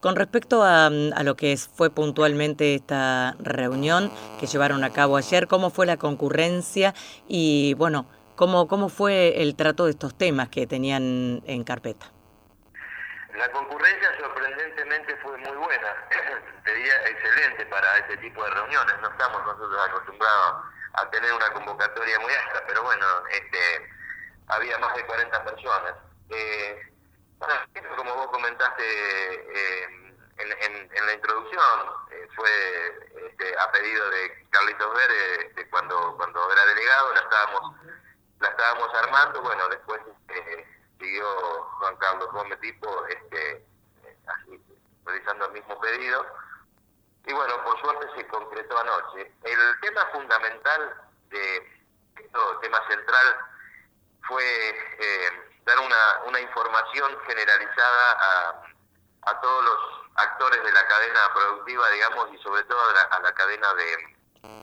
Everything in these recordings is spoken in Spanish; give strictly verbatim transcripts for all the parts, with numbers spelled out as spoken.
Con respecto a, a lo que es, fue puntualmente esta reunión que llevaron a cabo ayer, ¿cómo fue la concurrencia y, bueno, cómo, cómo fue el trato de estos temas que tenían en carpeta? La concurrencia sorprendentemente fue muy buena, te diría excelente para este tipo de reuniones. No estamos nosotros acostumbrados a tener una convocatoria muy alta, pero bueno, este, había más de cuarenta personas. Eh, bueno, como vos comentaste eh, en, en, en la introducción, eh, fue este, a pedido de Carlitos Verde, de cuando, cuando era delegado, la estábamos, la estábamos armando. Bueno, después eh, siguió Juan Carlos Gómez Tipo este, así, realizando el mismo pedido. Y bueno, por suerte se concretó anoche. El tema fundamental de esto, tema central, fue eh, dar una, una información generalizada a, a todos los actores de la cadena productiva, digamos, y sobre todo a la, a la cadena de,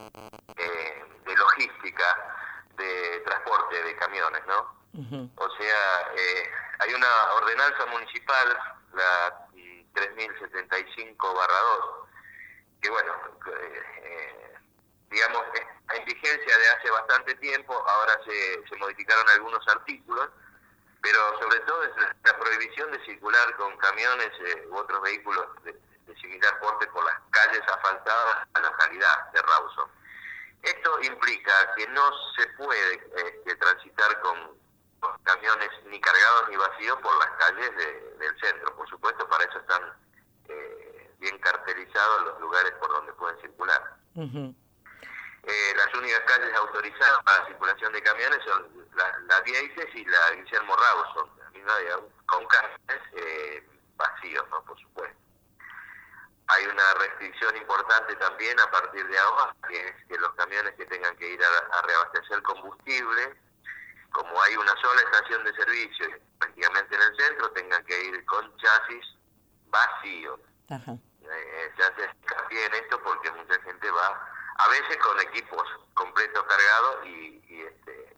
eh, de logística, de transporte de camiones, ¿no? Uh-huh. O sea, eh, hay una ordenanza municipal, la tres mil setenta y cinco barra dos, que bueno, eh, digamos, en vigencia de hace bastante tiempo. Ahora se, se modificaron algunos artículos, pero sobre todo es la prohibición de circular con camiones eh, u otros vehículos de, de similar porte por las calles asfaltadas de la localidad de Rawson. Esto implica que no se puede este, transitar con, con camiones ni cargados ni vacíos por las calles de, del centro. Por supuesto, para eso están eh, bien cartelizados los lugares por donde pueden circular. Uh-huh. Eh, las únicas calles autorizadas para la circulación de camiones son la, la Vieites y la Guillermo Rawson, con camiones eh, vacíos, ¿no? Por supuesto. Hay una restricción importante también a partir de ahora, que es que los camiones que tengan que ir a, a reabastecer combustible, como hay una sola estación de servicio prácticamente en el centro, tengan que ir con chasis vacíos. Ajá. Eh, se hace hincapié en esto porque mucha gente va a veces con equipos completos cargados y, y este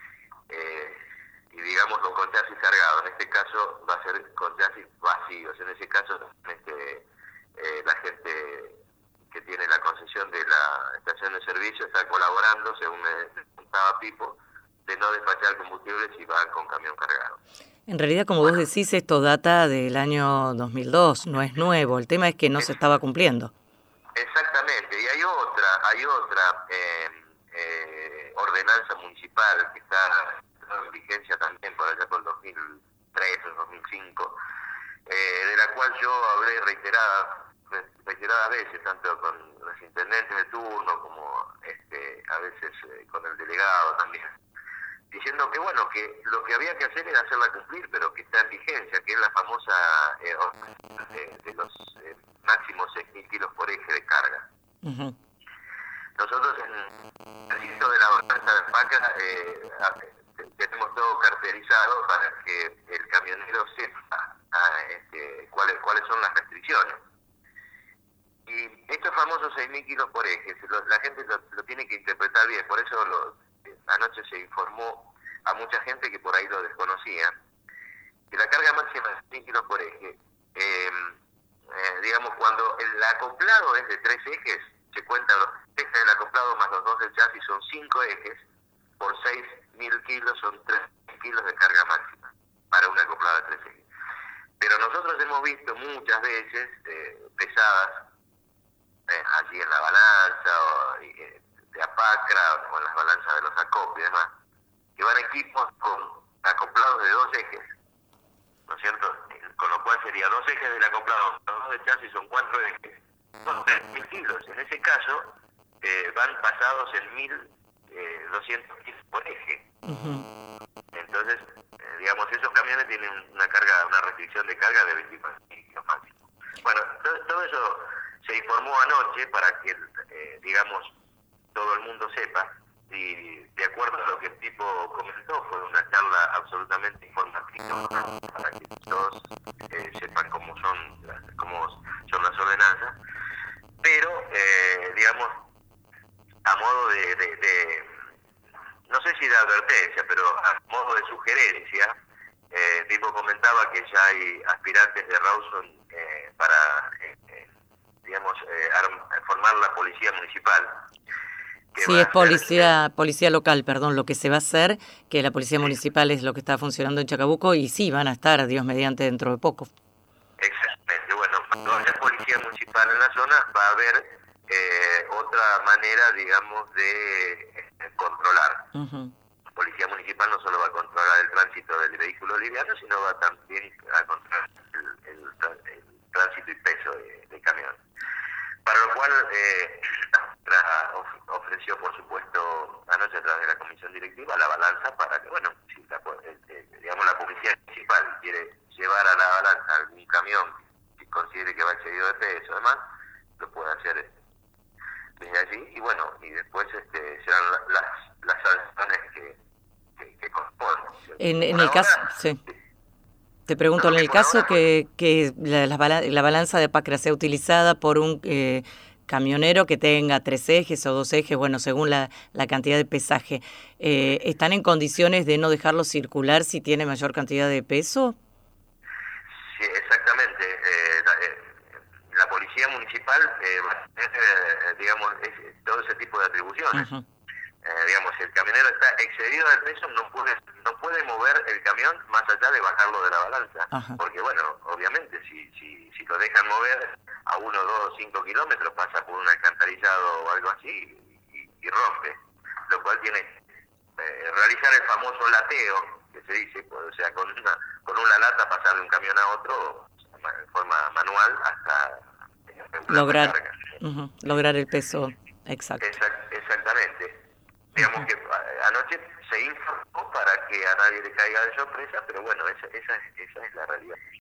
eh, y digamos con, con chasis cargados. En este caso va a ser con chasis vacíos. En ese caso este, eh, la gente que tiene la concesión de la estación de servicio está colaborando, según me contaba Pipo, de no despachar combustible si va con camión cargado. En realidad, como bueno, vos decís, esto data del año dos mil dos, no es nuevo. El tema es que no es, se estaba cumpliendo. Exactamente, y hay otra, hay otra eh, eh, ordenanza municipal que está en vigencia también por allá por el dos mil tres o dos mil cinco, eh, de la cual yo hablé reiteradas, reiteradas veces, tanto con los intendentes de turno como este, a veces eh, con el delegado también, diciendo que bueno, que lo que había que hacer era hacerla cumplir, pero que está en vigencia, que es la famosa eh, de, de los eh, máximos seis mil kilos por eje de carga. Uh-huh. Nosotros en el registro de la ordenanza de Paca eh, tenemos todo cartelizado para que el camionero sepa ah, este, cuáles, cuáles son las restricciones. Y estos famosos seis mil kilos por eje, lo, la gente lo, lo tiene que interpretar bien, por eso lo, anoche se informó a mucha gente que por ahí lo desconocía, que la carga máxima es seis kilos por eje. Eh, eh, digamos, cuando el acoplado es de tres ejes, se cuentan los ejes del acoplado más los dos del chasis, son cinco ejes, por seis mil kilos son tres kilos de carga máxima para un acoplado de tres ejes. Pero nosotros hemos visto muchas veces eh, pesadas eh, allí en la balanza o eh, de Apacra o en las balanzas de los acopos y demás, que van equipos con acoplados de dos ejes, ¿no es cierto? Con lo cual sería dos ejes del acoplado, los dos de chasis son cuatro ejes, son tres mil kilos. En ese caso eh, van pasados en mil doscientos kilos por eje. Uh-huh. Entonces, eh, digamos, esos camiones tienen una carga, una restricción de carga de veinticuatro kilos máximo. Bueno, todo, todo eso se informó anoche para que, eh, digamos, todo el mundo sepa, y de acuerdo a lo que el tipo comentó, fue una charla absolutamente informativa para que todos eh, sepan cómo son, las, cómo son las ordenanzas, pero, eh, digamos, a modo de, de, de, no sé si de advertencia, pero a modo de sugerencia, eh, el tipo comentaba que ya hay aspirantes de Rawson eh, para Sí, va a es hacer... policía, policía local, perdón, lo que se va a hacer, que la policía municipal es lo que está funcionando en Chacabuco y sí, van a estar, Dios mediante, dentro de poco. Exactamente, bueno, cuando haya policía municipal en la zona va a haber eh, otra manera, digamos, de eh, controlar. Uh-huh. La policía municipal no solo va a controlar el tránsito del vehículo liviano, sino va también a controlar el, el, el tránsito y peso de, de camión. Para lo cual eh, la, of, ofreció, por supuesto, anoche a través de la comisión directiva la balanza para que, bueno, si la, eh, digamos, la policía municipal quiere llevar a la balanza algún camión que considere que va excedido de peso, además, lo puede hacer desde allí y bueno, y después este, serán las, las sanciones que, que, que corresponden. En, en Por el ahora, caso, sí. Te pregunto, no, en que el por caso ahora, que, que la, la, bala- la balanza de Pacra sea utilizada por un eh, camionero que tenga tres ejes o dos ejes, bueno, según la, la cantidad de pesaje, eh, ¿están en condiciones de no dejarlo circular si tiene mayor cantidad de peso? sí, exactamente. Eh, la, eh, la policía municipal eh, va a tener, eh, digamos, es, todo ese tipo de atribuciones. Uh-huh. Eh, digamos, si el camionero está excedido de peso, no puede no puede mover el camión más allá de bajarlo de la balanza. Ajá. Porque, bueno, obviamente, si, si, si lo dejan mover a uno, dos, cinco kilómetros, pasa por un alcantarillado o algo así y, y rompe. Lo cual tiene que eh, realizar el famoso lateo, que se dice, pues, o sea, con una, con una lata pasar de un camión a otro de forma manual hasta eh, Lograr, carga. uh-huh, lograr el peso exacto. Exact, exactamente. Digamos que anoche se informó para que a nadie le caiga de sorpresa, pero bueno, esa, esa, esa es la realidad.